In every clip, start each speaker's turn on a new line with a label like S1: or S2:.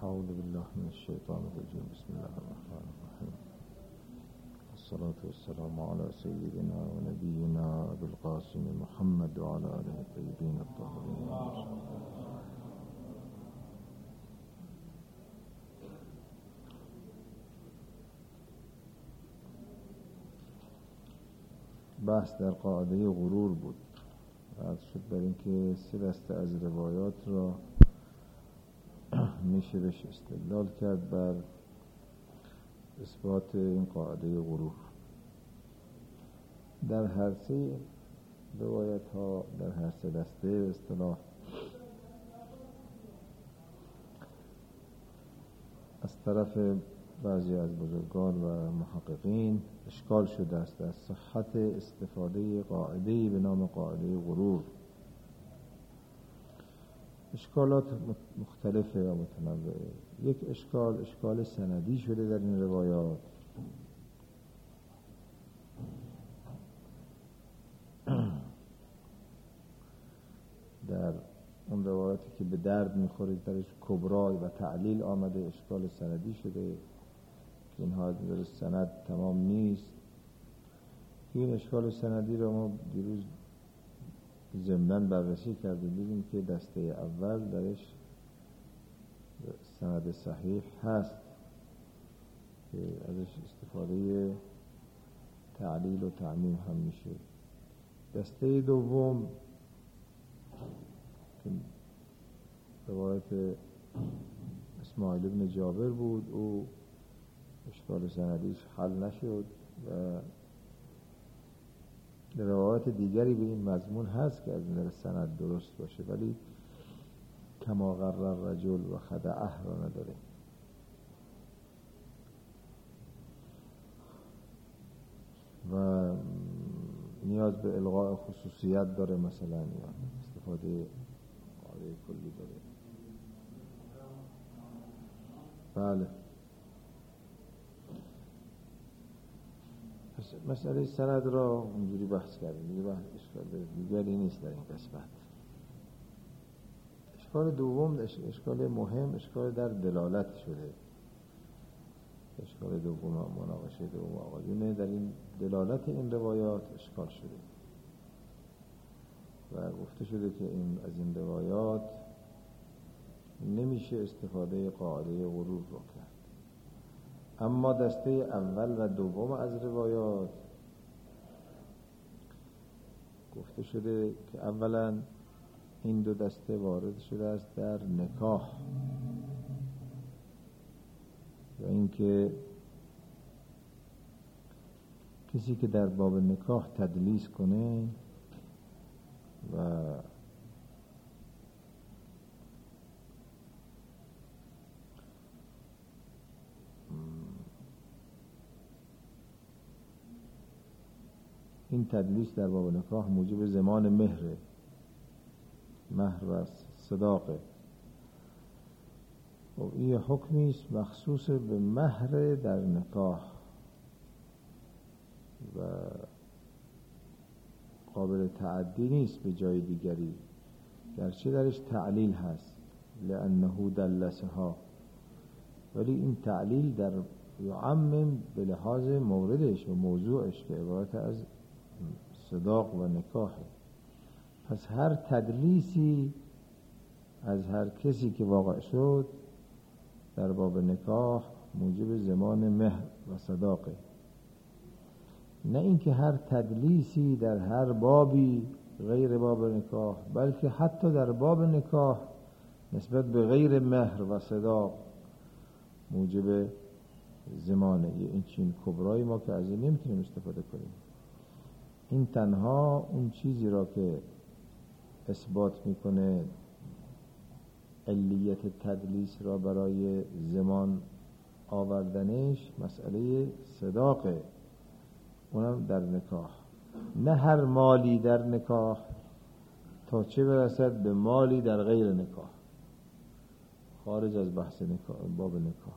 S1: اعوذ بالله من الشیطان الرجیم. بسم الله الرحمن الرحیم. الصلاة والسلام على سيدنا ونبينا ابو القاسم محمد وعلى آله الطيبين الطاهرين. بحث در قاعده غرور بود. عرض شد بر اینکه 3 دسته از روایات را میشه بهش استدلال کرد بر اثبات این قاعده غرور. در هر 3 روایت ها، در هر 3 دسته اصطلاح، از طرف بعضی از بزرگان و محققین اشکال شده است از صحت استفاده قاعده‌ای به نام قاعده غرور. اشکالات مختلفه و متنوعه. یک اشکال سندی شده در این روایات. در اون روایاتی که به درد میخورید درش کبرای و تعلیل آمده، اشکال سندی شده که اینها در سند تمام نیست. این اشکال سندی رو ما دیروز ضمناً بررسی کردیم، دیدیم که دسته اول درش سند صحیح هست که ازش استفاده تعلیل و تعمیم هم میشه. دسته دوم که روایت اسماعیل ابن جابر بود، او اشکال سندیش حل نشد و روایت دیگری به این مضمون هست که از نظر سند درست باشه، ولی کما غرر رجل و خدعه را نداره. و نیاز به الغاء خصوصیت داره، مثلا یا استفاده قاعده کلی داره. بله، مسئله سند را اونجوری بحث کردیم، دیگه بحث اشکال دیگری نیست در این قسمت. اشکال دوم، اشکال مهم، اشکال در دلالت شده. اشکال دوم، مناقشه دوم آقایونه در این دلالت این روایات اشکال شده و گفته شده که از این روایات نمیشه استفاده قاعده غرور رو کرد. اما دسته اول و دوم از روایات گفته شده که اولا این 2 دسته وارد شده است در نکاح و اینکه کسی که در باب نکاح تدلیس کنه و این تدلیس در باب نکاح موجب زمان مهر و صداقه. و این حکمی است مخصوص به مهر در نکاح و قابل تعدی نیست به جای دیگری، گرچه درش تعلیل هست لأنه دلسها، ولی این تعلیل در یعمم به لحاظ موردش و موضوعش که عبارت از صداق و نکاحه. پس هر تدلیسی از هر کسی که واقع شد در باب نکاح موجب زمان مهر و صداقه، نه اینکه هر تدلیسی در هر بابی غیر باب نکاح، بلکه حتی در باب نکاح نسبت به غیر مهر و صداق موجب زمانه. این چین کبرای ما که از این نمیتونیم استفاده کنیم. این تنها اون چیزی را که اثبات میکنه علیت تدلیس را برای زمان آوردنش مسئله صداقه، اونم در نکاح. نه هر مالی در نکاح تا چه برسد به مالی در غیر نکاح، خارج از بحث نکاح، باب نکاح.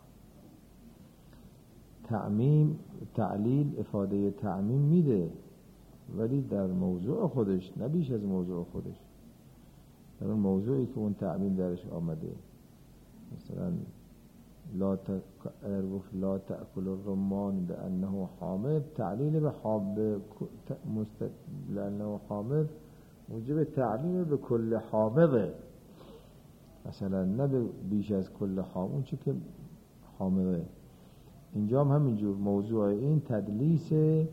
S1: تعلیل افاده تعمیم میده، ولی در موضوع خودش، نه بیش از موضوع خودش. در اون موضوعی که اون تعمیم درش آمده، مثلا لا تأكل الرمان لأنه حامض، تعلیل به حامض لأنه حامض موجب تعلیل به کل حامضه، مثلا نه بیش از کل حامض، اون چی که حامضه. اینجا هم همینجور موضوع این تدلیس.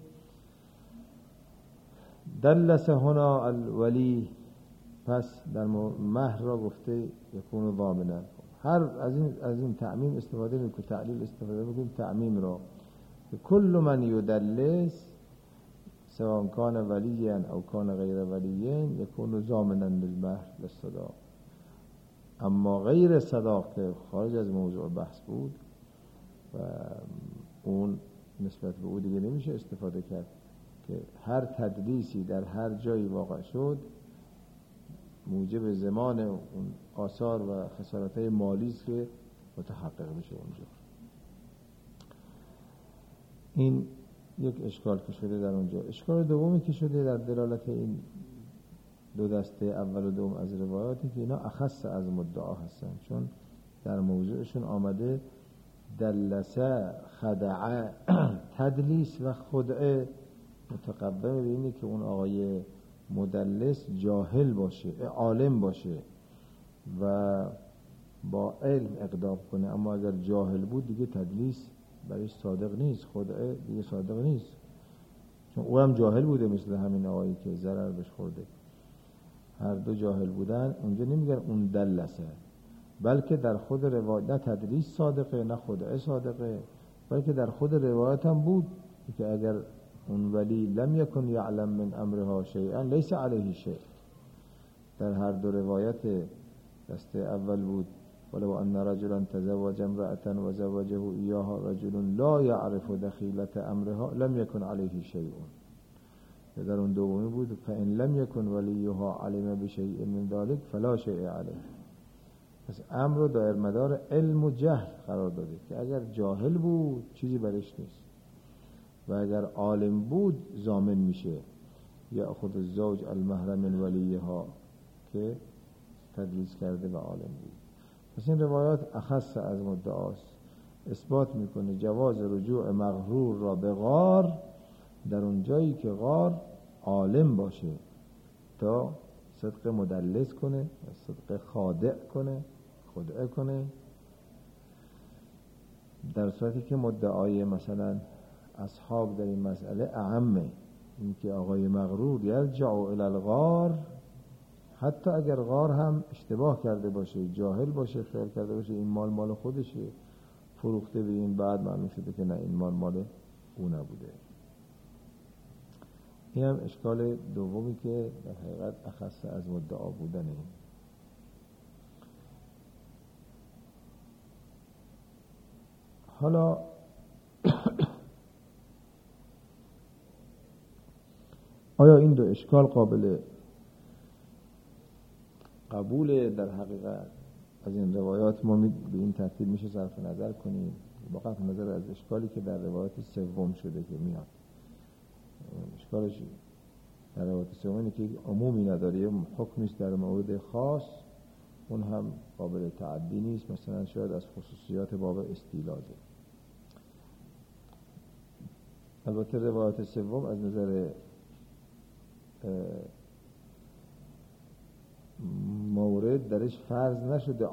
S1: دلس هنا الولی، پس در مهر را گفته یکون ضامنا. هر از این تعمیم استفاده میکنه، تعلیل استفاده میکنه، تعمیم را کل من یدلس سواء کان ولیا او کان غیر ولین یکون ضامنا للمهر للصداق. اما غیر صداق که خارج از موضوع بحث بود و اون نسبت به او دیگه نمیشه استفاده کرد، که هر تدلیسی در هر جایی واقع شد موجب زمان اون آثار و خسارت‌های مالی است که متحقق بشه اونجا. این یک اشکال که شده در اونجا. اشکال دومی که شده در دلالت این دو دسته اول و دوم از روایاتی که اینا اخص از مدعا هستن، چون در موضوعشون آمده دلسه، خدعه، تدلیس و خدعه متقوم به اینه که اون آقای مدلس جاهل باشه، عالم باشه و با علم اقدام کنه. اما اگر جاهل بود دیگه تدلیس برایش صادق نیست، خدعه دیگه صادق نیست، چون او هم جاهل بوده مثل همین آقایی که ضرر بهش خورده. هر دو جاهل بودن. اونجا نمیگن اون دلسه، بلکه در خود روایت نه تدلیس صادقه نه خدعه صادقه، بلکه در خود روایت هم بود که اگر اون ولی لم یکن یعلم من امرها شیئا لیس علیه شیء. در هر دو روایت دسته اول بود ولو ان رجلا تزوج امرأة و زوجه ایاها رجل لا یعرف دخیلة امرها لم یکن علیه شیء. در اون دومی بود فان لم یکن ولیها علم بشیء من ذلك فلا شیء علیه. پس امر رو دایر مدار علم و جهل قرار داده که اگر جاهل بود چیزی برش نیست و اگر عالم بود ضامن میشه. یا خود الزوج المهر من ولیها که تدلیس کرده و عالم بود. پس این روایات اخص از مدعاست، اثبات میکنه جواز رجوع مغرور را به غار در اون جایی که غار عالم باشه تا صدق مدلس کنه، صدق خادع کنه، خدعه کنه. در صورتی که مدعای مثلا اصحاب در این مسئله اعمه، این که آقای مغرور یرجع الی الغار، حتی اگر غار هم اشتباه کرده باشه، جاهل باشه، خیال کرده باشه این مال خودشه، فروخته به این، بعد معلوم شده که نه این مال او نبوده. این هم اشکال دومی که در حقیقت اخص از مدعا بودنه. حالا آیا این دو اشکال قابل قبول در حقیقت از این روایات؟ ما به این ترتیب میشه صرف نظر کنیم با قطع نظر از اشکالی که در روایت سوم شده که میاد. اشکالش در روایت سوم اینه که عمومی نداره، حکمیست در مورد خاص، اون هم قابل تعدی نیست، مثلا شاید از خصوصیات باب استیلاده. البته روایت سوم از نظر مورد درش فرض نشده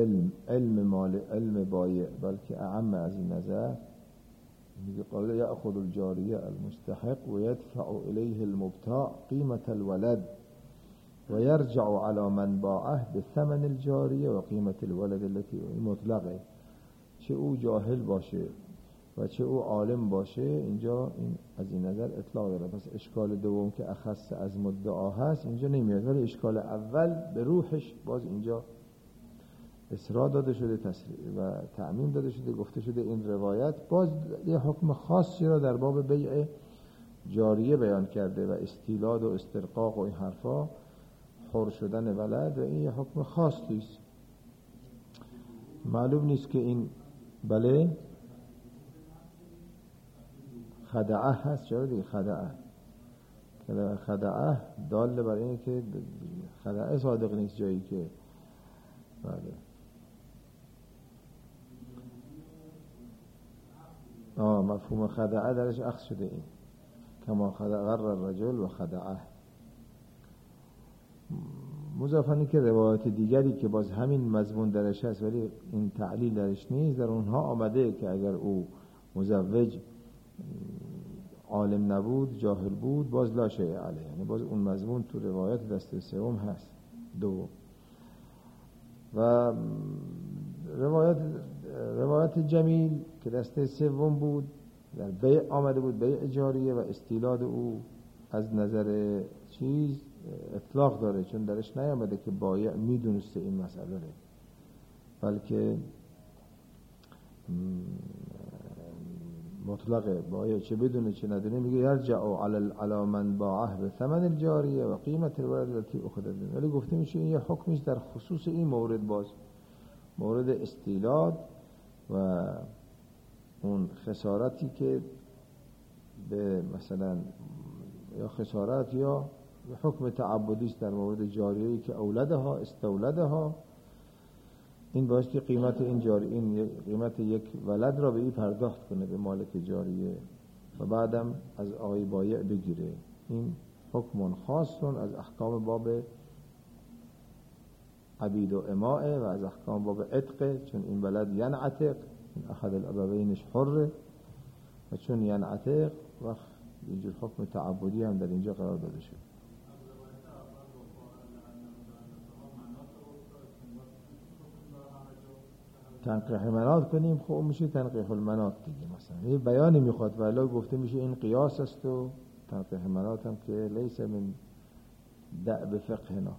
S1: علم بایع، بلکه اعم از این نظر میگه قال یأخذ الجاریه المستحق و یدفع الیه المبتاع قیمة الولد و یرجع على من باعه بثمن الجاریه و قیمة الولد التي مطلقه. چه او جاهل باشه و چه او عالم باشه، اینجا این از این نظر اطلاق داره. پس اشکال دوم که اخص از مدعا هست اینجا نمیاد، ولی اشکال اول به روحش باز اینجا اصرار داده شده، تصریح و تعمیم داده شده، گفته شده این روایت باز یه حکم خاصی را در باب بیع جاریه بیان کرده و استیلاد و استرقاق و این حرفا، حر شدن ولد، و این یه حکم خاصی است. معلوم نیست که این بله خدعه هست، چرا دیگه خدعه دال بر اینه که خدعه صادق نیست جایی که بله. مفهوم خدعه درش اخذ شده، این کما غر الرجل و خدعه. مضافاً که روایت دیگری که باز همین مضمون درش هست ولی این تعلیل درش نیست، در اونها آمده که اگر او مزوج عالم نبود، جاهل بود، باز لا شیء علیه، یعنی باز اون مضمون تو روایت دسته سوم هست. دو و روایت جمیل که دسته سوم بود، در بیع آمده بود، بیع جاریه، و استیلاد او از نظر چیز اطلاق داره، چون درش نیامده که بایع میدونسته این مسئله رو، بلکه مطلقه، بایع چه بدونه چه ندونه میگه یرجع علی من باعه به ثمن الجاریه و قیمت الولد التي اخذت منه. ولی گفته میشه این یه حکمیش در خصوص این مورد، باز مورد استیلاد و اون خسارتی که به مثلا یا خسارت یا حکم تعبدی است در مورد جاریه‌ای که اولدها استولدها، این باعث که قیمت این جاریه، این قیمت یک ولد را به این پرداخت کنه به مالک جاریه و بعدم از آقای بایع بگیره. این حکم خاص از احکام باب عبید و اماء و از احکام باب عتق، چون این ولد ینعتق، این احد الابوینش حره و چون ینعتق وقت اینجور حکم تعبدی هم در اینجا قرار داده شد. تنقیح منات کنیم، خب میشه تنقیح المنات دیگه، مثلا یه بیانی میخواد ولی گفته میشه این قیاس است و تنقیح منات هم که لیس من دأب فقهنا.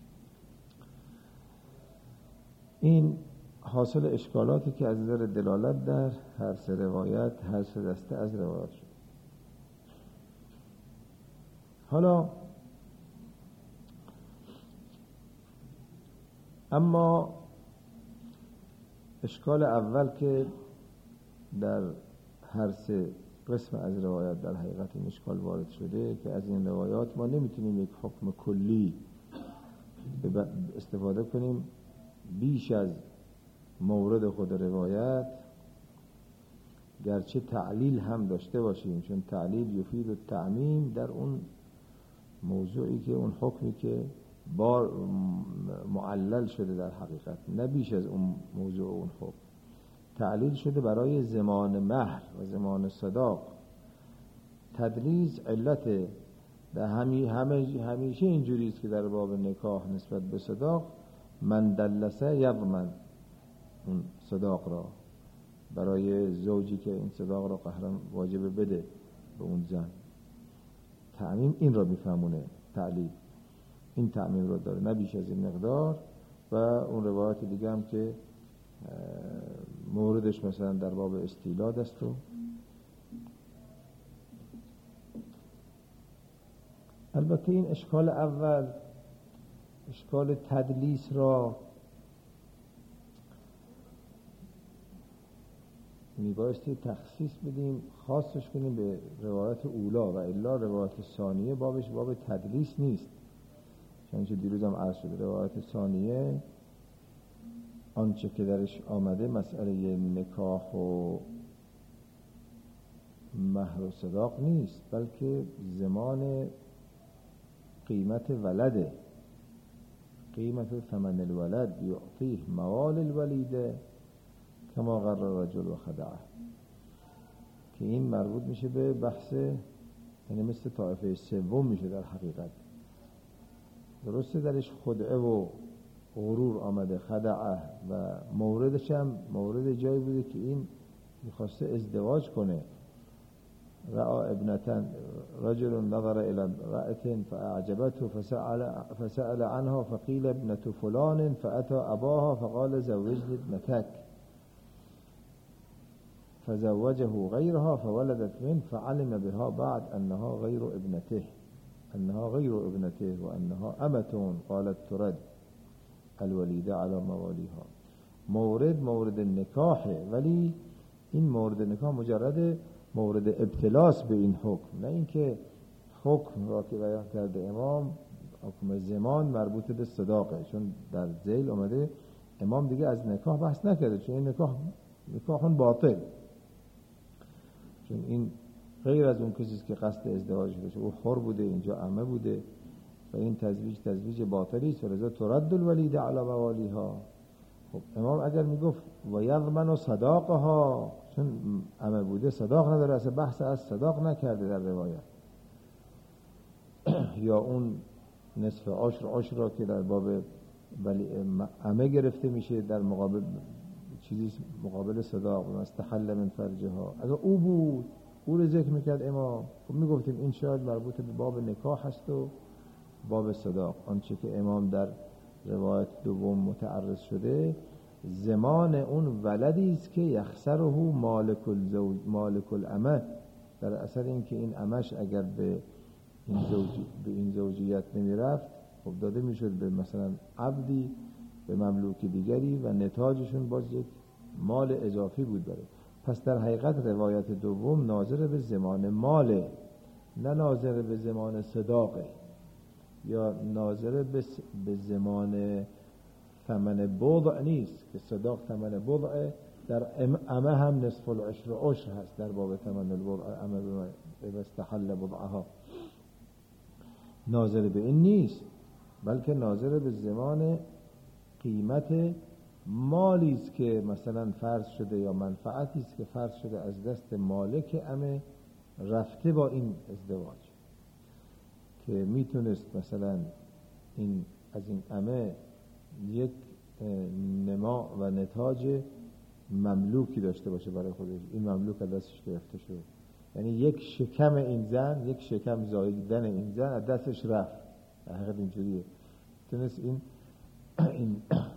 S1: این حاصل اشکالاتی که از نظر دلالت در هر سه روایت، هر سه دسته از روایت شد. حالا اما اشکال اول که در هر سه قسم از روایت در حقیقت این اشکال وارد شده که از این روایات ما نمیتونیم یک حکم کلی استفاده کنیم بیش از مورد خود روایت، گرچه تعلیل هم داشته باشیم، چون تعلیل یفید التعمیم در اون موضوعی که اون حکمی که بار معلل شده در حقیقت، نه بیش از اون موضوع اون حکم. تعلیل شده برای زمان مهر و زمان صداق. تدلیس علت در همیشه اینجوری است که در باب نکاح نسبت به صداق من دلسه یضمن اون صداق را برای زوجی که این صداق را قهرم واجبه بده به اون زن. تعمیم این را میفهمونه، تعلیل این تعمیم را داره، نه بیش از این مقدار. و اون روایت دیگه هم که موردش مثلا در باب استیلاد است و البته این اشکال اول، اشکال تدلیس را میبایستی تخصیص بدیم، خاصش کنیم به روایت اولا و الا روایت ثانیه بابش باب تدلیس نیست. چنانچه دیروز هم عرض شده روایت ثانیه آنچه که درش آمده مسئله نکاح و مهر و صداق نیست، بلکه زمان قیمت ولده، قیمت ثمن الولد یعطیه موال الولیده کما غر رجل و خدعه، که این مربوط میشه به بحث، یعنی مثل طایفه سوم میشه در حقیقت. درسته درش خدعه و غرور آمده، خدعه، و موردش هم مورد جایی بوده که این میخواسته ازدواج کنه. رأى ابنتن رجل نظر الى امرأة فاعجبته فسأل عنها فقيل ابنة فلان فأتى أباها فقال زوجني ابنتك فزوجه غيرها فولدت منه فعلم بها بعد أنها غير ابنته وأنها أمة قالت ترد الوليدة على مواليها. مورد نکاحه، ولی این مورد نکاح مجرد مورد ابتلاس به این حکم، نه اینکه حکم را که بیان کرده امام حکم زمان مربوط به صداقه، چون در ذیل اومده امام دیگه از نکاح بحث نکرده، چون این نکاح باطل. چون این غیر از اون کسی که قصد ازدواج داشته، او حر بوده، اینجا عمه بوده و این تزویج باطلی است، ولذا ترد الولیده علی موالیها. خب امام اگر میگفت و یضمن صداقها، چون عمه بوده صداق نداره، اصلا بحث از صداق نکرده در روایت. یا اون نصف عشر را که در باب عمه گرفته میشه در مقابل چیزی مقابل صداق و استحل من فرجها، اگر او بود او رو ذکر میکرد امام، خب میگفتیم این شاید مربوط به باب نکاح هست و باب صداق. آنچه که امام در روایت دوم متعرض شده زمان اون ولدی است که یخسره مالک الامه، در اثر اینکه این امش اگر به این زوجیت نمیرفت، خب داده میشد به مثلا عبدی، به مملوک دیگری و نتاجشون باز یک مال اضافی بود داره. پس در حقیقت روایت دوم ناظر به زمان ماله، نه ناظر به زمان صداقه یا ناظر به زمان ثمن بضع نیست که صداق ثمن بضعه. در امه هم نصف العشر عشر هست در باب ثمن البضع، امه به استحل بضعها. ناظر به این نیست، بلکه ناظر به زمان قیمت مالی است که مثلا فرض شده یا منفعتی است که فرض شده از دست مالک امه رفته با این ازدواج، که میتونست مثلا این از این امه یک نما و نتاج مملوکی داشته باشه برای خودش، این مملوک از دستش گرفته شد، یعنی یک شکم این زن، یک شکم زاییدن این زن از دستش رفت. حقیقت اینجوریه، تونست این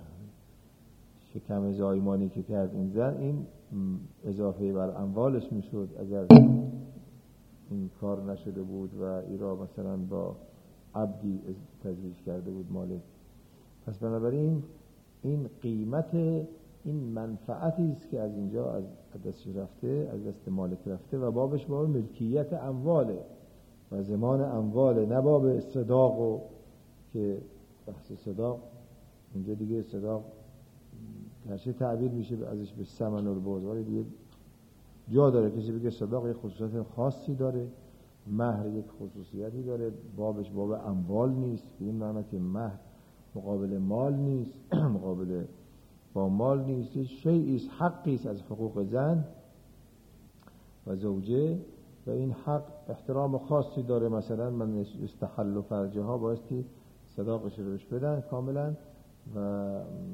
S1: شکم زایمانی که کرد این زن، این اضافه بر اموالش میشد اگر این کار نشده بود و ایرا مثلا با عبدی تزویج کرده بود مالک. پس بنابراین این قیمت این منفعتی است که از اینجا از دستش رفته، از دست مالک رفته و بابش باب ملکیت امواله و زمان امواله، نه باب صداق. و که بحث صداق اینجا دیگه صداق هرچه تعبیر میشه ازش به ثمن البضع، ولی دیگه جا داره کسی بگه صداق یک خصوصیت خاصی داره، مهر یک خصوصیتی داره، بابش باب اموال نیست، به این معنی که مهر مقابل مال نیست، مقابل با مال نیست، شیئی است، حقی است از حقوق زن و زوجه و این حق احترام خاصی داره. مثلا من استحل فرجها بایستی صداقش رو بهش بدن کاملا و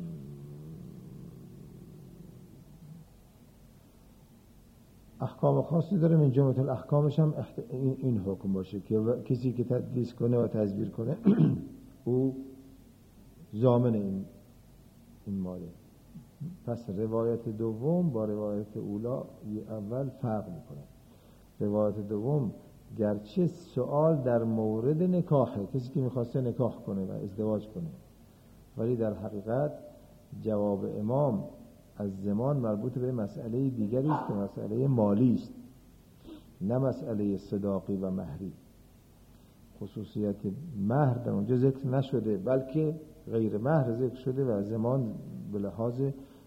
S1: احکام خاصی داره. من جمله الاحکامش هم این حکم باشه که کسی که تدلیس کنه و تزویر کنه او ضامن این ماله. پس روایت دوم با روایت اول فرق میکنه. روایت دوم گرچه سوال در مورد نکاحه، کسی که میخواسته نکاح کنه و ازدواج کنه، ولی در حقیقت جواب امام از زمان مربوط به مسئله دیگری است که مسئله مالی است، نه مسئله صداقی و مهری. خصوصیت مهر در اونجا ذکر نشده، بلکه غیر مهر ذکر شده و زمان به لحاظ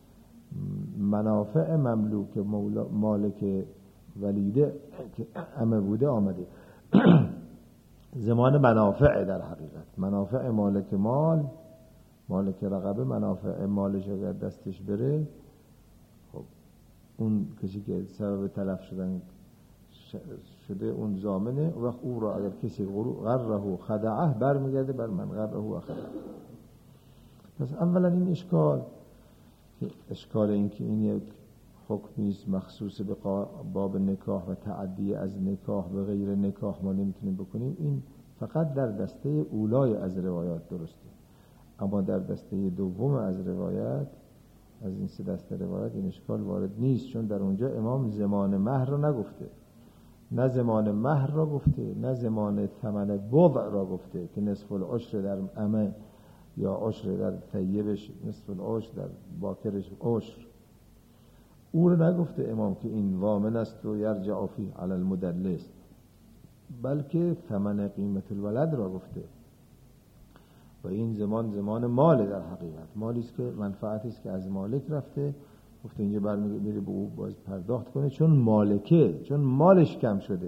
S1: منافع مملوک مالک ولیده که عمه بوده آمده. زمان منافع، در حقیقت منافع مالک رقبه، منافع مالش اگر دستش بره، خب اون کسی که سبب تلف شده اون ضامنه، و وقت او را اگر کسی غره و خدعه برمیگرده بر من غره و خدعه. پس اولا این اشکال این که این یک حکمی است مخصوص به باب نکاح و تعدی از نکاح به غیر نکاح ما نمیتونیم بکنیم، این فقط در دسته اولای از روایات درسته، اما در دسته دوم از روایات، از این سه دسته روایات این اشکال وارد نیست، چون در اونجا امام زمان مهر را نگفته، نه زمان مهر را گفته، نه زمان ثمن بضع را گفته که نصف العشر در عمه یا عشر در طیبش، نصف العشر در باکرش عشر، او را نگفته امام که این وامن است و یرجع فیه علی المدلس، بلکه ثمن قیمت الولد را گفته. و این زمان مال، در حقیقت مالی است که منفعتی است که از مالک رفته گفته اینجا برمیگره به او باز پرداخت کنه، چون مالکه، چون مالش کم شده.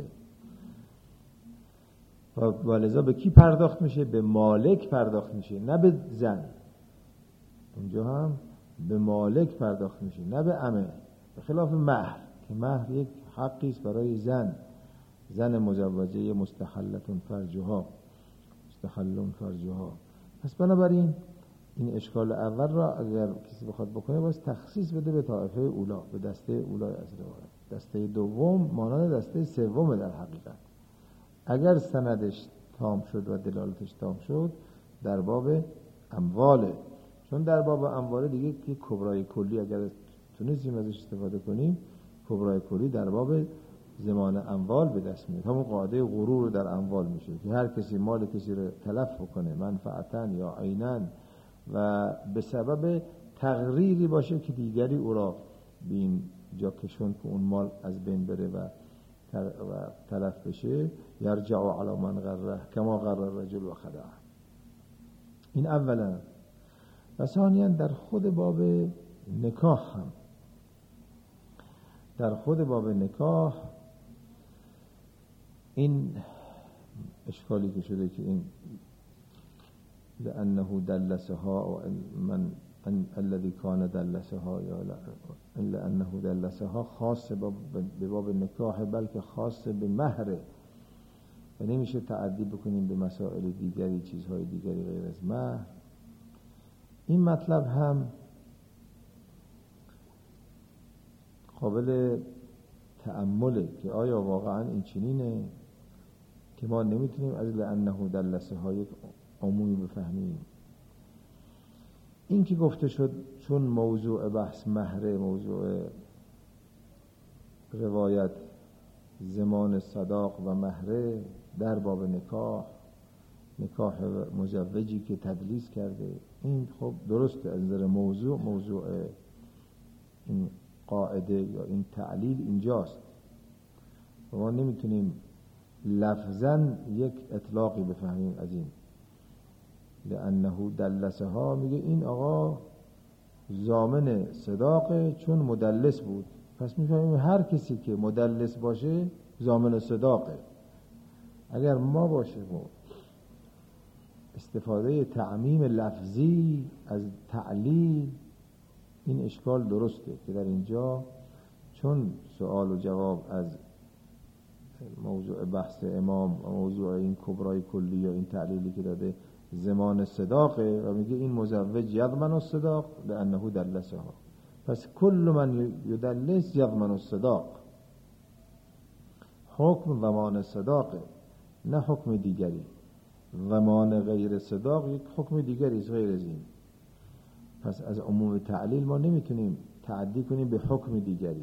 S1: و لذا به کی پرداخت میشه؟ به مالک پرداخت میشه، نه به زن. اونجا هم به مالک پرداخت میشه، نه به عمه، به خلاف مهر که مهر یک حقی است برای زن مزوجه مستحلتون فرجها، مستحلون فرجها. پس بنابراین این اشکال اول را اگر کسی بخواد بکنه باید تخصیص بده به طائفه اولا، به دسته اولای از روایت. دسته دوم مانند دسته سوم در حقیقت. اگر سندش تام شد و دلالتش تام شد در باب امواله، چون در باب امواله دیگه که کبرای کلی اگر تونستیم ازش استفاده کنیم، کبرای کلی در باب زمان اموال به دست میاد. همون قاعده غرور در اموال میشه که هر کسی مال کسی رو تلف کنه منفعتن یا عینن و به سبب تغریری باشه که دیگری او را به این جا کشون که اون مال از بین بره و تلف بشه، یرجع علی من غره کما غره الرجل و خدعه. این اولا. و ثانیاً در خود باب نکاح هم، در خود باب نکاح این اشکالی که شده که این لأنه دلسها و من الذي كان دلسها یا لأنه دلسها خاص به باب نکاح بلکه خاص به مهر و نمیشه تعدی بکنیم به مسائل دیگری، چیزهای دیگری غیر از مهر. این مطلب هم قابل تأمله که آیا واقعا این چنینه که ما نمیتونیم از لأنه دلسها یک عمومی بفهمیم. این که گفته شد چون موضوع بحث مهر، موضوع روایت زمان صداق و مهر در باب نکاح مزوجی که تدلیس کرده، این خب درسته از نظر موضوع این قاعده یا این تعلیل اینجاست و ما نمیتونیم لفظاً یک اطلاقی بفهمیم از این لأنه دلسها. میگه این آقا ضامن صداقه چون مدلس بود، پس میفهمیم هر کسی که مدلس باشه ضامن صداقه. اگر ما باشیم و استفاده تعمیم لفظی از تعلیل، این اشکال درسته که در اینجا چون سوال و جواب از موضوع بحث امام و موضوع این کبرای کلی یا این تعلیلی که داده زمان صداقه و میگه این مزوج یضمن الصداق لأنه دلسها، پس کل من یدلس یضمن الصداق. حکم ضمان صداقه نه حکم دیگری. ضمان غیر صداق یک حکم دیگری است غیر از این. پس از عموم تعلیل ما نمیتونیم تعدی کنیم به حکم دیگری.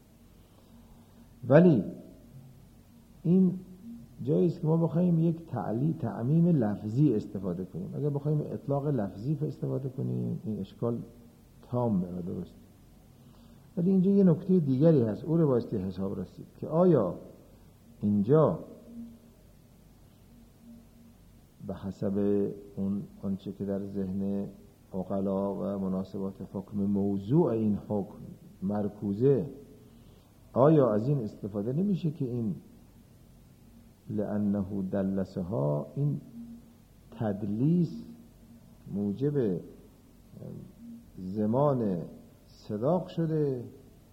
S1: ولی این جایی است که ما بخوایم یک تعمیم لفظی استفاده کنیم. اگر بخوایم اطلاق لفظی استفاده کنیم این اشکال تامه و درست. ولی اینجا یه نکته دیگری هست، او رو بایستی حساب رسید که آیا اینجا به حسب اون آنچه که در ذهن عقلا و مناسبات حکم موضوع این حکم مرکوزه، آیا از این استفاده نمیشه که این لأنه دلسها این تدلیس موجب زمان صداق شده،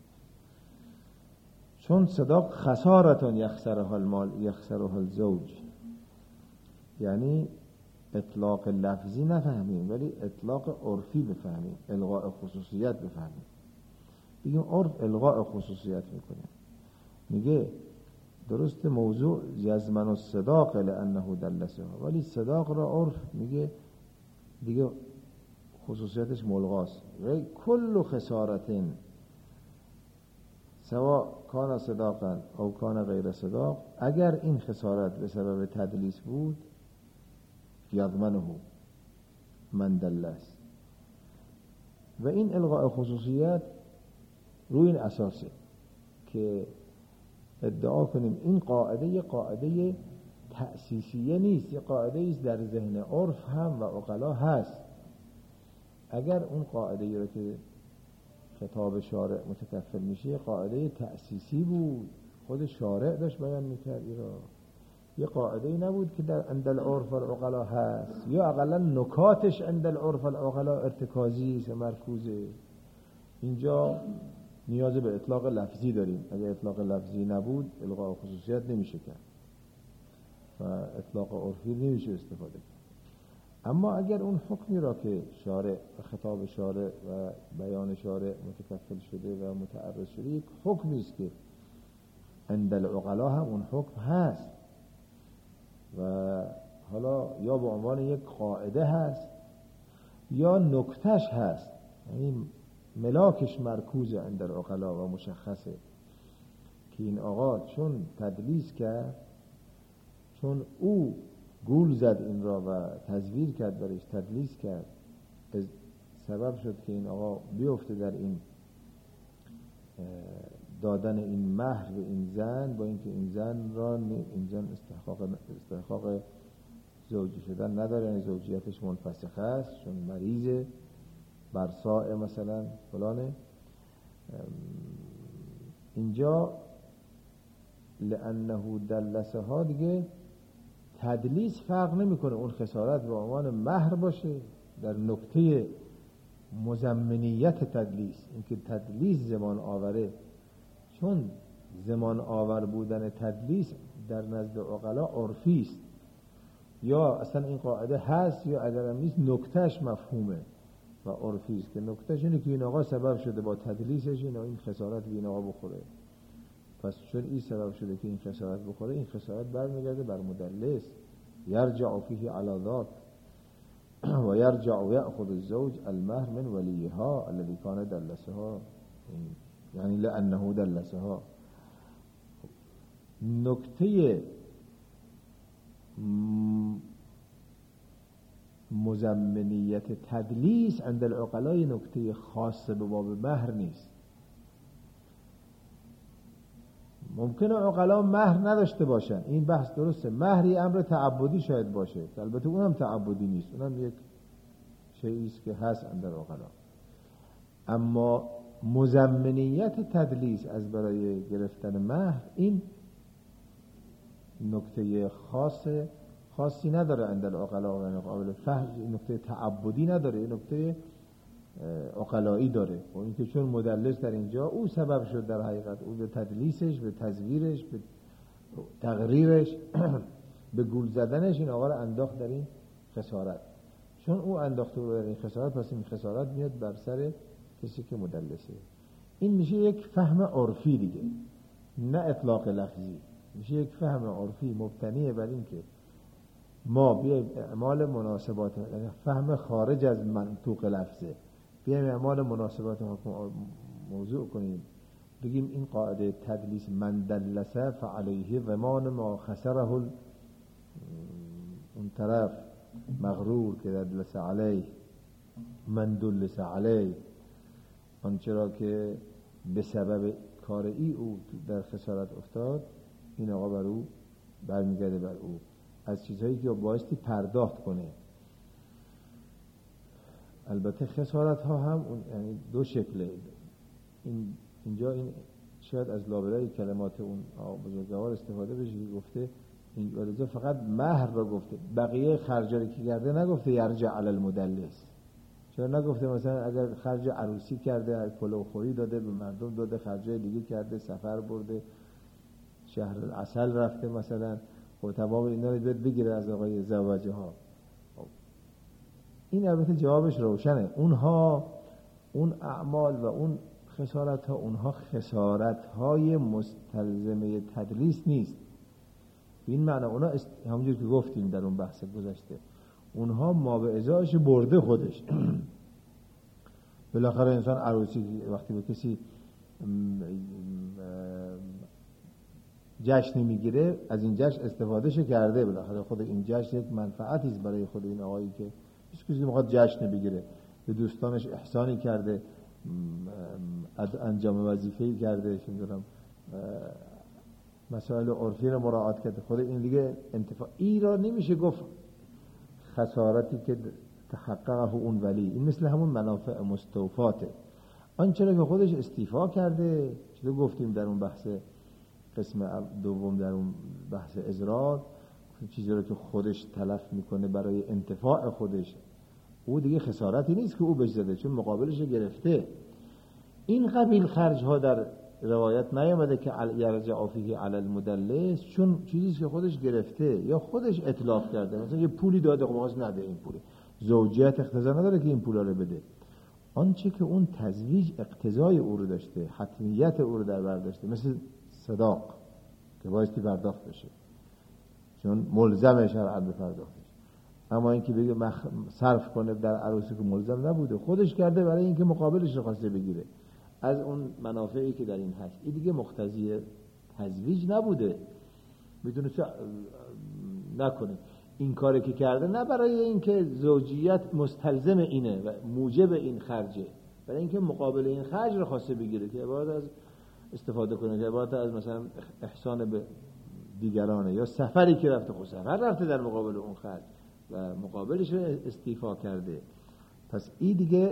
S1: چون صداق خسارتون یخسرها المال یخسرها الزوج، یعنی اطلاق لفظی نفهمیم ولی اطلاق عرفی بفهمیم، الغاء خصوصیت بفهمیم. بگیم عرف الغاء خصوصیت میکنه، میگه درست موضوع یضمن الصداق لأنه دلسها، ولی صداق را عرف میگه دیگه خصوصیتش ملغاست. کل خسارت سوا کان صداقا او کان غیر صداق، اگر این خسارت به سبب تدلیس بود یضمنه من دلس. و این الغاء خصوصیت روی این اساسه که ادعا کنیم این قاعده یه قاعده تأسیسیه نیست، یه قاعده ایست در ذهن عرف هم و عقلا هست. اگر اون قاعده رو که خطاب شارع متکفل میشه قاعده تأسیسی بود، خود شارع داشت بیان میکرد. یه قاعده ای نبود که در عند العرف والعقلا هست، یا اقلا نکاتش عند العرف والعقلا ارتکازی است، مرکوزه. اینجا نیاز به اطلاق لفظی داریم، اگر اطلاق لفظی نبود الغاء خصوصیت نمیشه کرد و اطلاق عرفی نمیشه استفاده کرد. اما اگر اون حکمی را که شارع و خطاب شارع و بیان شارع متکفل شده و متعرض شده، یک حکمی است که عند العقلا هم اون حکم هست و حالا یا به عنوان یک قاعده هست یا نکتش هست، یعنی ملاکش مرکوزه عند العقلا و مشخصه که این آقا چون تدلیس کرد، چون او گول زد این را و تزویر کرد، برش تدلیس کرد، سبب شد که این آقا بیفته در این دادن این مهر به این زن، با اینکه این زن استحقاق زوجی شدن نداره، یعنی زوجیتش منفسخه است چون مریضه، برصاع مثلا فلانه. اینجا لانه دلسها دیگه تدلیس فرق نمیکنه، اون خسارت به عنوان مهر باشه در نکته مزمنیت تدلیس، اینکه تدلیس زمان آوره، چون زمان آور بودن تدلیس در نزد عقلا عرفی است، یا اصلا این قاعده هست یا اگر هم نیست نکتهش مفهومه و عرفی است، که نکتهش اینه که این آقا سبب شده با تدلیسش این خسارت به این آقا بخوره. پس چون این سبب شده که این خسارت بخوره، این خسارت برمیگرده بر مدلس، یرجع فیه علی ذاک و یرجع و یأخذ الزوج المهر من ولیها الذي كان دلسها، یعنی لانه دلسها. نکته مزمنیت تدلیس عند العقلاء نکته خاص به باب مهر نیست. ممکنه عقلا مهر نداشته باشن، این بحث درسته، مهری امر تعبدی شاید باشه که البته اونم تعبدی نیست، اونم یک شیئی است که هست عند العقلاء. اما مزمنیت تدلیس از برای گرفتن مهر این نکته خاصی نداره عند العقلاء و قابل فهم، نکته تعبدی نداره، این نکته عقلایی داره. و اینکه چون مدلس در اینجا او سبب شد، در حقیقت او به تدلیسش، به تزویرش، به تغریرش به گول زدنش این آقا را انداخت در این خسارت. چون او انداخته در این خسارت، پس این خسارت میاد بر سر کسی که مدلسه. این میشه یک فهم عرفی دیگه، نه اطلاق لفظی، میشه یک فهم عرفی مبتنی بر این که ما بیایم اعمال مناسبات، فهم خارج از منطوق لفظه، بیایم اعمال مناسبات موضوع کنیم، بگیم این قاعده تدلیس من دلسه فعلیه ضمان ما خسره اون طرف مغرور که دلس علیه، من دلس علیه، آنچه را که به سبب کار او در خسارت افتاد، این آقا بر او برمیگرده، بر او از چیزهایی که بایستی پرداخت کنه. البته خسارت ها هم یعنی دو شکله. اینجا این شاید از لابلای کلمات اون بزرگوار استفاده بشه که گفته این ولذا فقط مهر را گفته، بقیه خرجاری که کرده نگفته یرجع علی المدلس. چرا نگفته مثلا اگر خرج عروسی کرده، پلو خوری داده به مردم داده، خرجای دیگه کرده، سفر برده، شهر العسل رفته مثلا، خب تمام اینا رو بگیره از آقای زواجه ها. این البته جوابش روشنه، اونها اون اعمال و اون خسارت ها، اونها خسارت های مستلزمه تدلیس نیست. این معنی اونها همونجور که گفتیم در اون بحث گذشته، اونها ما به ازایش برده خودش. بالاخره انسان عروسی وقتی به کسی جشن میگیره، از این جشن استفاده کرده، بالاخره خود این جشن یک منفعتی است برای خود این آقایی که هیچ کسی میخواد جشن بگیره، به دوستانش احسانی کرده، انجام وظیفه‌ای کرده، میدونم مسائل عرفی رو مراعات کرده، خود این دیگه انتفاعی را نمیشه گفت خسارتی که تحققه اون ولی. این مثل همون منافع مستوفاته. آنچه را که خودش استیفا کرده، چطور گفتیم در اون بحث قسم دوم، در اون بحث ازراد، چیزی رو که خودش تلف میکنه برای انتفاع خودش، او دیگه خسارتی نیست که او بهش زده، چون مقابلش گرفته. این قبیل خرج ها در روایت نیامده که یرجع فیه علی المدلس، چون چیزی که خودش گرفته یا خودش اتلاف کرده، مثلا یه پولی داده خب نده، این پولی زوجیت اقتضا نداره که این پولا رو بده. آنچه که اون تزویج اقتضای او رو داشته، حتمیت او رو در بر داشته، مثل صداق که بایستی پرداخت بشه چون ملزم شرعاً به پرداختش. اما اینکه بگه صرف کنه در عروسی که ملزم نبوده، خودش کرده برای اینکه مقابلش رو خواسته بگیره از اون منافعی که در این هست، این دیگه مقتضی تزویج نبوده، میتونه نکنه این کاری که کرده، نه برای اینکه زوجیت مستلزم اینه و موجب این خرجه، برای اینکه مقابل این خرج رو خواسته بگیره که عبارت از استفاده کنه، که عبارت از مثلا احسان به دیگرانه، یا سفری که رفته، خود سفر رفته در مقابل اون خرج و مقابلش رو استیفا کرده. پس این دیگه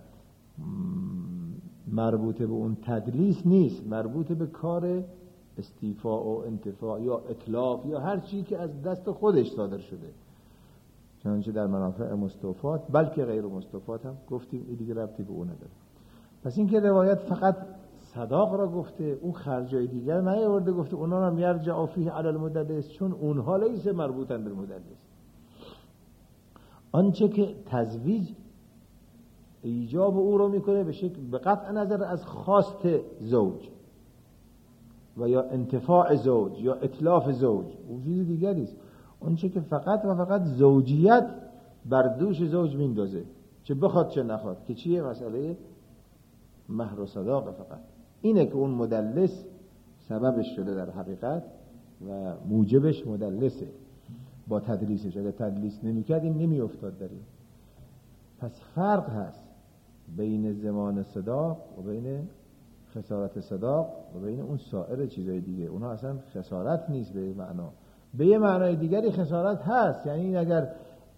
S1: مربوط به اون تدلیس نیست، مربوط به کار استیفا و انتفاع یا اتلاف یا هر چی که از دست خودش صادر شده، چنانچه در منافع مستوفات بلکه غیر مستوفات هم گفتیم این دیگه ربطی به اون نداره. پس این که روایت فقط صداق را گفته، اون خرجای دیگر نیاورده، گفته اونا هم یرجع فیه علی المدلس، چون اونها لیس مربوطن بالمدلس. آنچه که تزویج ایجاب او رو میکنه به قطع نظر از خواست زوج و یا انتفاع زوج یا اتلاف زوج، اون چیز دیگری است. آنچه که فقط و فقط زوجیت بر دوش زوج میندازه، چه بخواد چه نخواد، که چیه؟ مسئله مهر و صداقه. فقط اینه که اون مدلس سببش شده در حقیقت و موجبش مدلسه با تدلیسش. اگر تدلیس نمیکرد این نمیافتاد در این. پس فرق هست بین زمان صداق و بین خسارت صداق و بین اون سایر چیزای دیگه. اونها اصلا خسارت نیست به این معنا، به یه معنای دیگری خسارت هست. یعنی این اگر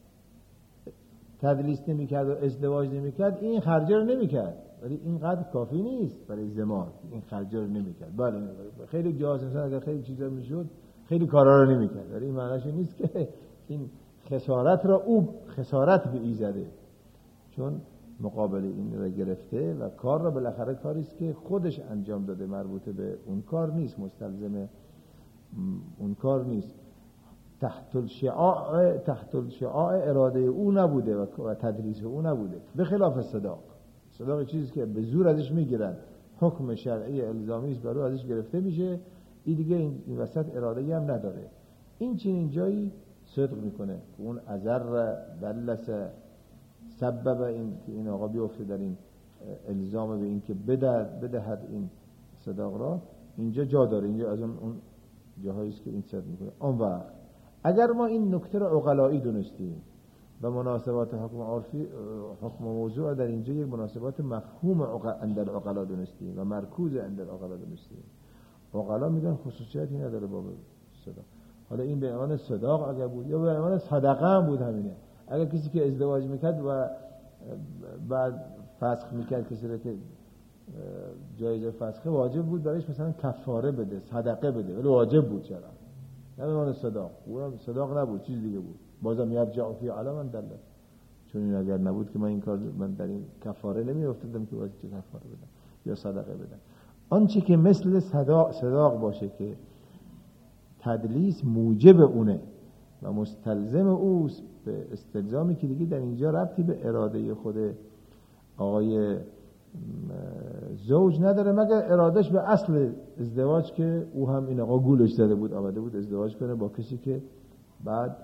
S1: تدلیس نمیکرد و ازدواج نمیکرد این خرجه رو نمیکرد، ولی اینقدر کافی نیست برای زمان این خرجه رو نمیکرد. بله خیلی جاست، مثلا اگر خیلی چیزا میشد خیلی کارا رو نمیکرد، ولی این معناش نیست که این خسارت را او خسارت به ای زده، چون مقابل این رو گرفته و کار را بالاخره کاری است که خودش انجام داده، مربوط به اون کار نیست، مستلزم اون کار نیست، تحت الشعاع اراده او نبوده و تدریس او نبوده. به خلاف صداق چیزی که به زور ازش میگیرن، حکم شرعی الزامی است برای ازش گرفته میشه، این دیگه این وسط اراده‌ای هم نداره. این چنین جایی صدق میکنه که اون اضر دلس سبب این آقا بیفته در این الزام به این که بدهد این صداق را، اینجا جا داره، اینجا از اون جاهایی است که این صدق میکنه. اون وقت اگر ما این نکته را عقلایی دونستیم و مناسبات حکم عرفی حکم موضوع در اینجا یک مناسبات مفهوم عند العقلا دونستیم و مرکوز عند العقلا دونستیم، عقلا میگن خصوصیتی نداره باب صداق. حالا این به عنوان صداق اگر بود یا به عنوان صدقه هم بود همینه. اگر کسی که ازدواج میکرد و بعد فسخ میکرد کسی رو که جایزه فسخه، واجب بود برایش مثلا کفاره بده، صدقه بده، ولی واجب بود چرا؟ نه به عنوان صداق، اونم صداق نبود، چیز دیگه بود. بازم یرجع فی علی من دلت، چون این اگر نبود که من در این کفاره نمیافتادم که واسه چه کفاره بدم یا صدقه بدم. آنچه که مثل صداق باشه که تدلیس موجب اونه و مستلزم اوست، به استلزامی که دیگه در اینجا ربطی به اراده خود آقای زوج نداره، مگر ارادش به اصل ازدواج که او هم این آقا گولش زده بود، آمده بود ازدواج کنه با کسی که بعد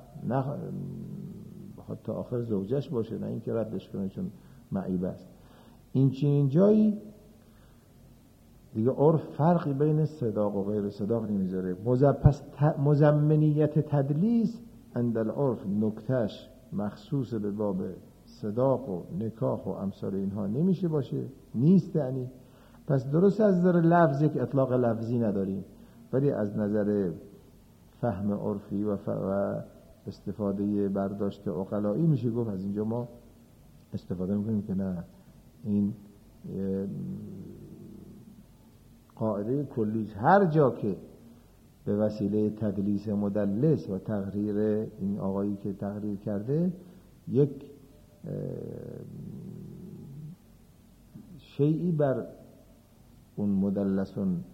S1: تا آخر زوجش باشه، نه اینکه ردش کنه چون معیب است. این چنین جایی دیگه عرف فرقی بین صداق و غیر صداق نمیذاره. پس مزمنیت تدلیس عند العرف نکتهش مخصوص به باب صداق و نکاح و امثال اینها نمیشه باشه، نیست. یعنی پس درست از نظر لفظ یک اطلاق لفظی نداریم، ولی از نظر فهم عرفی و استفاده برداشت عقلایی میشه گفت از اینجا ما استفاده میکنیم که نه، این قاعده کلی هر جا که به وسیله تدلیس مدلس و تقریر این آقایی که تقریر کرده یک شیئی بر اون مدلسون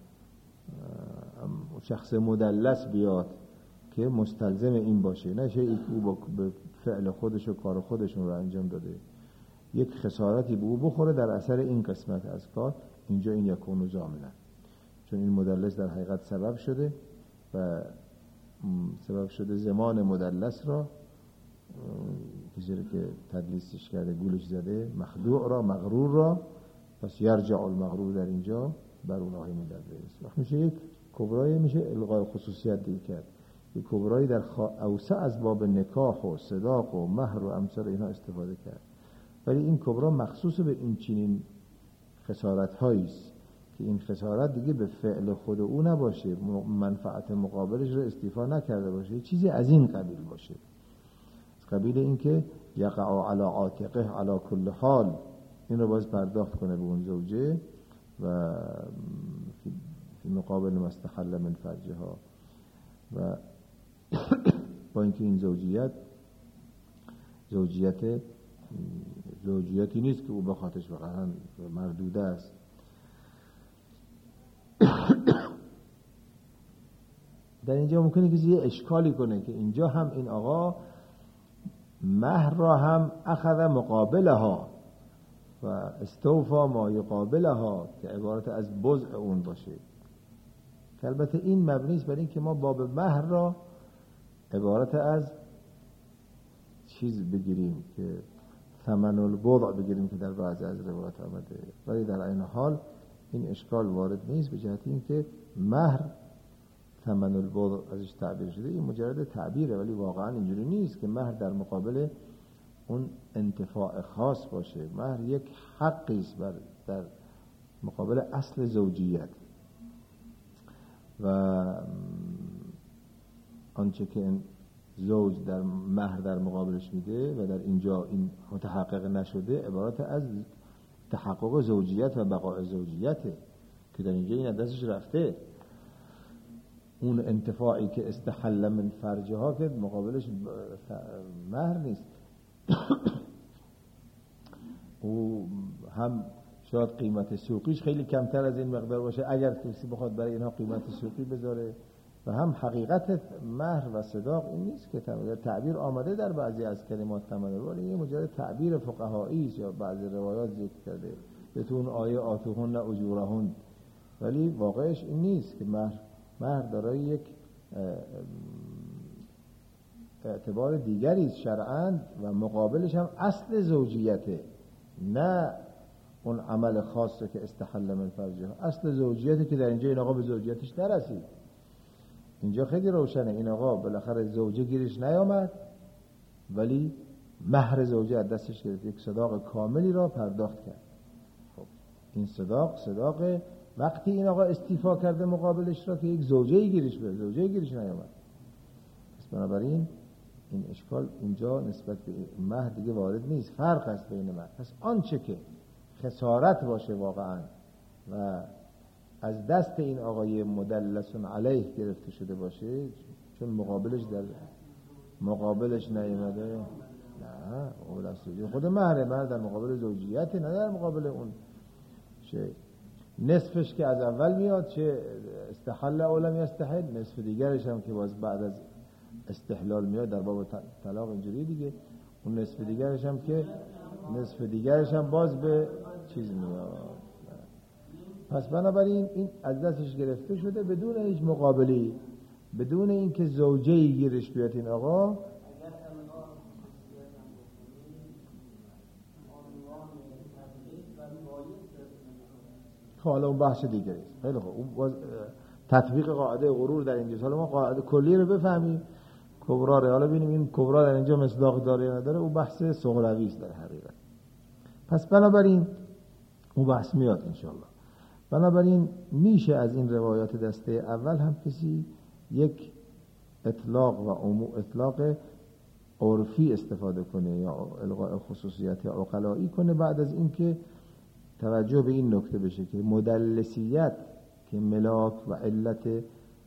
S1: شخص مدلس بیاد که مستلزم این باشه، نه شیئی که او با فعل خودش و کار خودشون رو انجام داده، یک خسارتی به او بخوره در اثر این قسمت از کار، اینجا این یکونو ضامنا، چون این مدلس در حقیقت سبب شده و سبب شده زمان مدلس را، کسی که تدلیسش کرده گولش زده، مخدوع را، مغرور را، پس یرجع المغرور در اینجا بر اون آقای مدلس. وقت میشه یک کبرایی، میشه الغای خصوصیت دیگه کرد، یک کبرایی در اوسع از باب نکاح و صداق و مهر و امثال اینها استفاده کرد، ولی این کبرا مخصوص به این چنین خسارت هاییست که این خسارت دیگه به فعل خود او نباشه، منفعت مقابلش رو استیفا نکرده باشه، چیزی از این قبیل باشه، از قبیل این که یقع علی عاتقه علی کل حال، این رو باید پرداخت کنه به اون زوجه و فی مقابل مستحل من فرجها، و با اینکه این زوجیتی نیست که او بخاطرش واقعا مردوده است. در اینجا ممکنه کسی یه اشکالی کنه که اینجا هم این آقا مهر را هم اخذ مقابلها و استوفا ما یقابلها که عبارت از بضع اون باشه، که البته این مبنیست بر این که ما باب مهر را عبارت از چیز بگیریم که ثمن البضع بگیریم که در بعضی از روایات آمده، ولی در این حال این اشکال وارد نیست به جهت این که مهر ثمن البضع ازش تعبیر شده، این مجرد تعبیره، ولی واقعا اینجوری نیست که مهر در مقابل اون انتفاع خاص باشه. مهر یک حقی است در مقابل اصل زوجیت و آنچه که زوج در مهر در مقابلش میده و در اینجا این متحقق نشده عبارت از تحقق زوجیت و بقاء زوجیته که در اینجا این دستش رفته، اون انتفاعی که استحل من فرجها که مقابلش مهر نیست. او هم شاید قیمت سوقیش خیلی کمتر از این مقدار باشه اگر کسی بخواد برای اینها قیمت سوقی بذاره، و هم حقیقت مهر و صداق این نیست که تعبیر آمده در بعضی از کلمات ثمن، ولی این مجرد تعبیر فقهایی است یا بعضی روایات ذکر کرده به تو اون آیه آتوهن اجورهن، ولی واقعش این نیست که مهر دارای یک اعتبار دیگری است شرعاً و مقابلش هم اصل زوجیته، نه اون عمل خاصه که استحل من فرجها، اصل زوجیته که در اینجا این آقا به زوجیتش نرسید. اینجا خیلی روشنه، این آقا بالاخره زوجه گیرش نیامد ولی مهر زوجه از دستش گرفت، یک صداق کاملی را پرداخت کرد. خب این صداق وقتی این آقا استیفا کرده مقابلش را که یک زوجه گیرش نیامد. پس بنابراین این اشکال اینجا نسبت به مهر دیگه وارد نیست، فرق است بین مهر. پس آنچه که خسارت باشه واقعا و از دست این آقای مدلسون علیه گرفته شده باشه، چون مقابلش نیامده، نه اول از خود مهر در مقابل زوجیت، نه در مقابل اون چه نصفش که از اول میاد، چه استحل او لم یستحل، نصف دیگرش هم که باز بعد از استحلال میاد در باب طلاق اینجوری دیگه، اون نصف دیگرش هم باز به چیز میاد. پس بنابراین این از دستش گرفته شده بدون هیچ مقابلی، بدون اینکه زوجه‌ای گیرش بیاد این آقا. حالا اون بحث دیگه است. خیلی خوب، اون تطبیق قاعده غرور در اینجا. حالا ما قاعده کلی رو بفهمیم، کبرا رو حالا ببینیم این کبرا در اینجا مصداق داره یا نداره، اون بحث صغروی است در حقیقت. پس بنابراین اون بحث میاد انشالله. بنابراین میشه از این روایات دسته اول هم کسی یک اطلاق عرفی استفاده کنه یا الغاء خصوصیت عقلایی کنه بعد از اینکه توجه به این نکته بشه که مدلسیت که ملاک و علت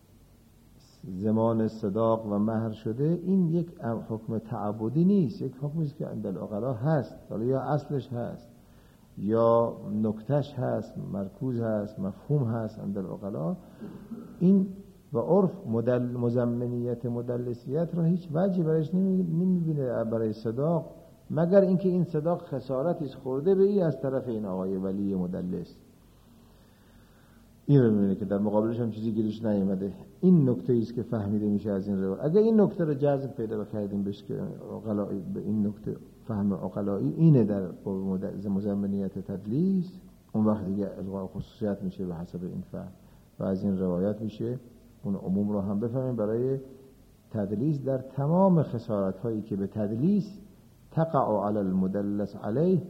S1: زمان صداق و مهر شده، این یک حکم تعبدی نیست، یک حکمی است که عند العقلا هست، حالا یا اصلش هست یا نکتهش هست، مرکوز هست، مفهوم هست عند العقلا. این و عرف مزمنیت مدلسیت را هیچ وجهی برایش نمیبینه برای صداق، مگر اینکه این صداق خسارتی خورده به ای از طرف این آقای ولی مدلس. این رو میبینه که در مقابلش هم چیزی گیرش نیامده. این نکته است که فهمیده میشه از این روایت. اگر این نکته رو جزم پیدا کردیم بهش که به این نکته فهم عقلایی اینه در مزمنیت تدلیس، اون وقت دیگه الغاء خصوصیت میشه به حسب این فهم و از این روایت میشه اون عموم رو هم بفهمیم برای تدلیس در تمام خسارت هایی که به تدلیس تقع علی المدلس علیه،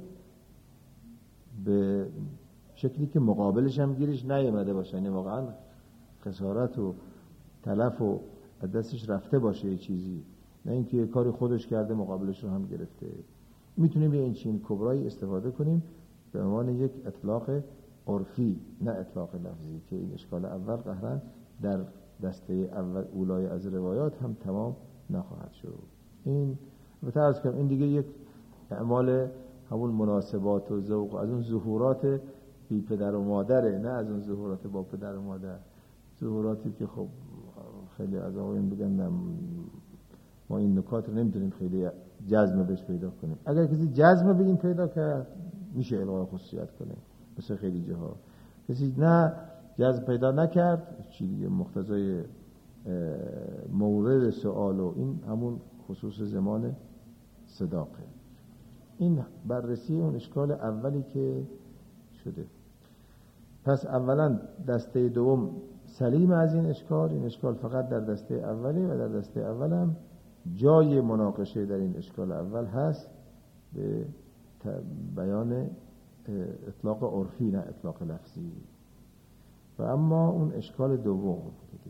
S1: به شکلی که مقابلش هم گیرش نیامده باشه، یعنی واقعا خسارت و تلف و دستش رفته باشه یه چیزی، نه اینکه یه کاری خودش کرده مقابلش رو هم گرفته. میتونیم یه این کبرایی استفاده کنیم به عنوان یک اطلاق عرفی، نه اطلاق لفظی، که این اشکال اول قهرن در دسته اول اولای از روایات هم تمام نخواهد شد. این بطرز کنم این دیگه یک اعمال همون مناسبات و ذوق از اون ظهورات بی پدر و مادره، نه از اون ظهورات با پدر و مادر، ظهوراتی که خب خیلی از آقایون بگن ما این نکات رو نمیتونیم خیلی جزم بهش پیدا کنیم. اگر کسی جزم به این پیدا کرد میشه الغاء خصوصیت کنه، مثل خیلی جاها. کسی نه جزم پیدا نکرد، چی دیگه مقتضای مورد سوال و این همون خصوص زمان صداقه. این بررسی اون اشکال اولی که شده. پس اولا دسته دوم سلیم از این اشکال فقط در دسته اولی و در دسته اول هم جای مناقشه در این اشکال اول هست به بیان اطلاق عرفی نه اطلاق لفظی. و اما اون اشکال دوم